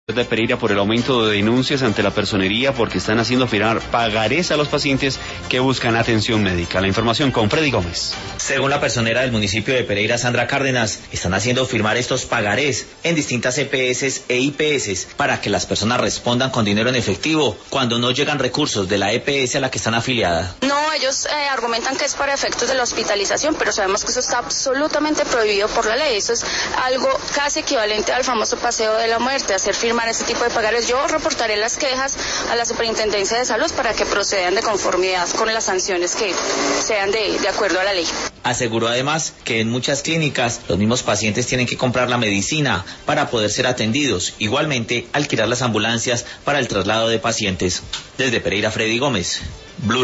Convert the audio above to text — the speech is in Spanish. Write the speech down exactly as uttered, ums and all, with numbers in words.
de Pereira por el aumento de denuncias ante la personería porque están haciendo firmar pagarés a los pacientes que buscan atención médica. La información con Freddy Gómez. Según la personera del municipio de Pereira, Sandra Cárdenas, están haciendo firmar estos pagarés en distintas E P S e I P S para que las personas respondan con dinero en efectivo cuando no llegan recursos de la E P S a la que están afiliadas. No, ellos eh, argumentan que es para efectos de la hospitalización, pero sabemos que eso está absolutamente prohibido por la ley. Eso es algo casi equivalente al famoso paseo de la muerte, hacer firmar este tipo de pagarés. Yo reportaré las quejas a la Superintendencia de Salud para que procedan de conformidad con las sanciones que sean de, de acuerdo a la ley. Aseguró además que en muchas clínicas los mismos pacientes tienen que comprar la medicina para poder ser atendidos. Igualmente, alquilar las ambulancias para el traslado de pacientes. Desde Pereira, Freddy Gómez.